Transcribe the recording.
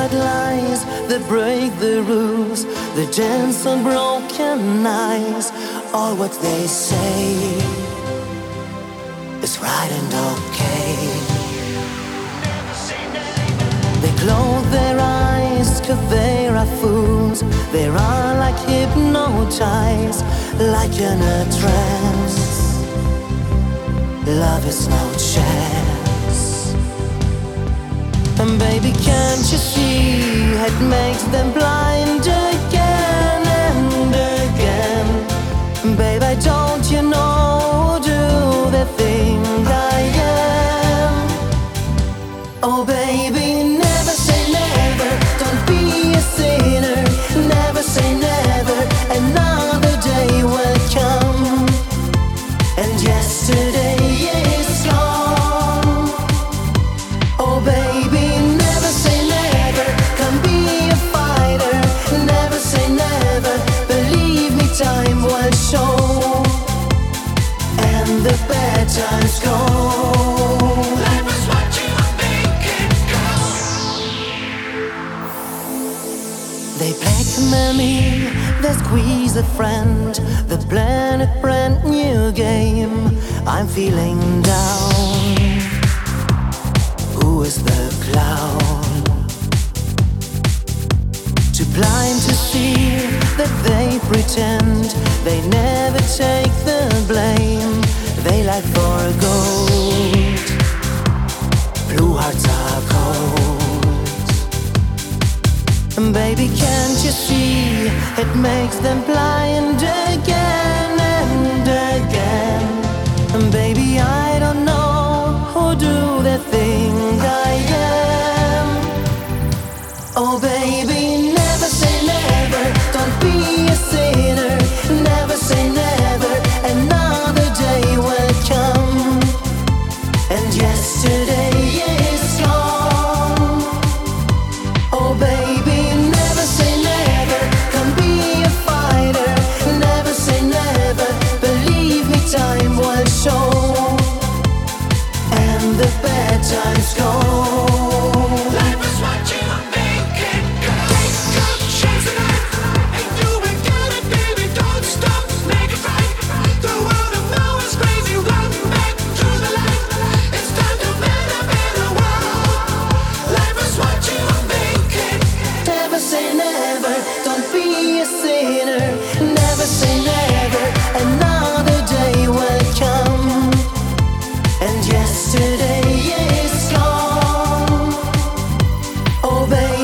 that lies, that break the rules, that dance on broken eyes. All what they say is right and okay. They close their eyes 'cause they are fools. They are like hypnotized, like in a trance. Love is no chance. And baby, can't you see it makes them blind again and again? Baby, don't you know, do they think I am? Oh baby, never say never, don't be a sinner. Never say never, another day will come, and yesterday is gone. Oh baby, never say never, come be a fighter. Never say never, believe me, time will show, and the bad times go. Life is what you make it go. They blackmail me, they squeeze a friend, they plan a brand new game. I'm feeling down. Who is the clown? Too blind to see that they pretend. They never take the blame. They like for gold. Blue hearts are cold. And baby, can't you see it makes them blind again and again? And baby, I don't know, who do they think I am? Oh baby, never say never, don't be a sinner. Never say never, another day will come, and yesterday is gone. Oh baby, never say never, come be a fighter. Never say never, believe me, time will show, and the bad times go. Life is what you make it go. Take good chance tonight, and do it, get it, baby, don't stop, make it right. The world of now is crazy, run back to the light. It's time to build a better world. Life is what you make it. Never say never, don't be a sinner. Never say never, another day will come, and yesterday is gone. Oh baby,